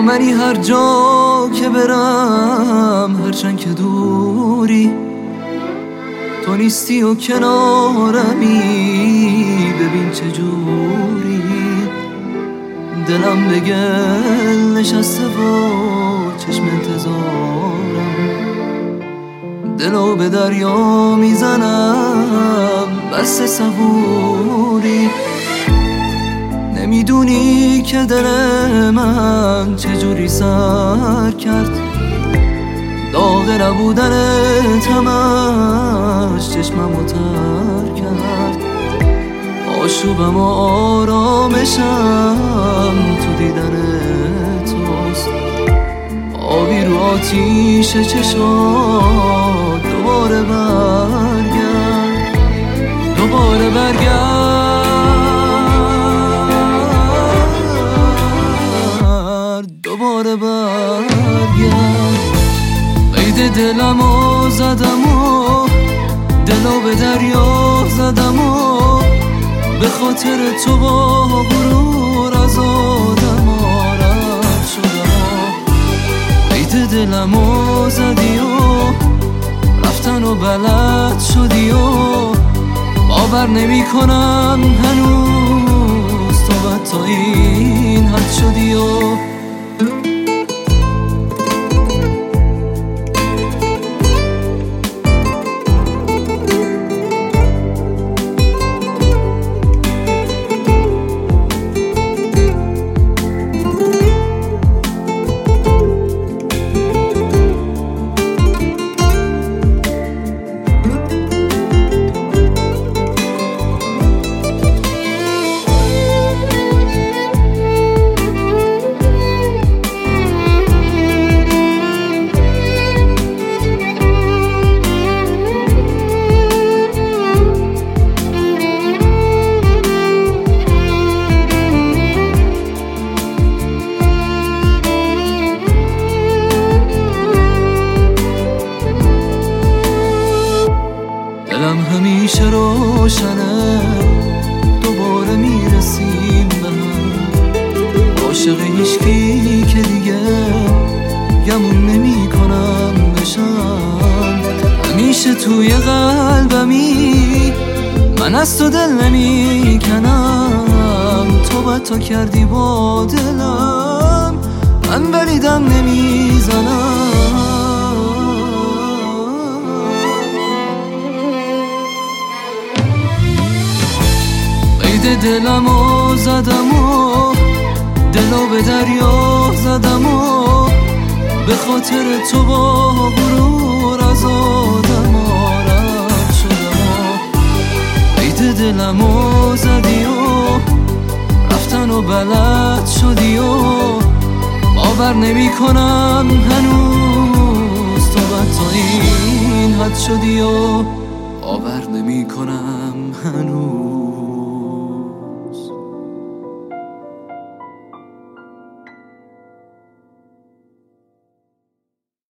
منی هر جا که برم، هرچند که دوری تو نیستی و کنارمی. ببین چجوری دلم به گل نشسته و چشم انتظارم. دلو به دریا میزنم بس صبوری. نمیدونی که دل من چجوری سر کرد، داغ نبودن تمش چشممو تر کرد. آشوبم و آرامشم تو دیدن توست. آبی رو آتیش چشات دوباره برگرد، دوباره برگرد، دوباره برگرد. قید دلمو زدم و دلو به دریا زدم و به خاطر تو با غرور از آدم رد شدم. قید دلمو زدی و رفتن و بلد شدی و باور نمی کنم هنوز تو بد تا این حد شدی و دلم همیشه روشنه، دوباره میرسیم به هم. عاشق هیچکی که دیگه گمون نمی کنم بشم. همیشه توی قلبمی من از تو دل نمی کنم. تو بد تا کردی با دلم، من ولی دم نمی زنم. دلمو زدم و دلو به دریا زدم و به خاطر تو با غرور از آدم رد شدم. قید دلمو زدی و رفتن و بلد شدی و باور نمی کنم هنوز تو بد تا این حد شدی و باور نمی کنم هنوز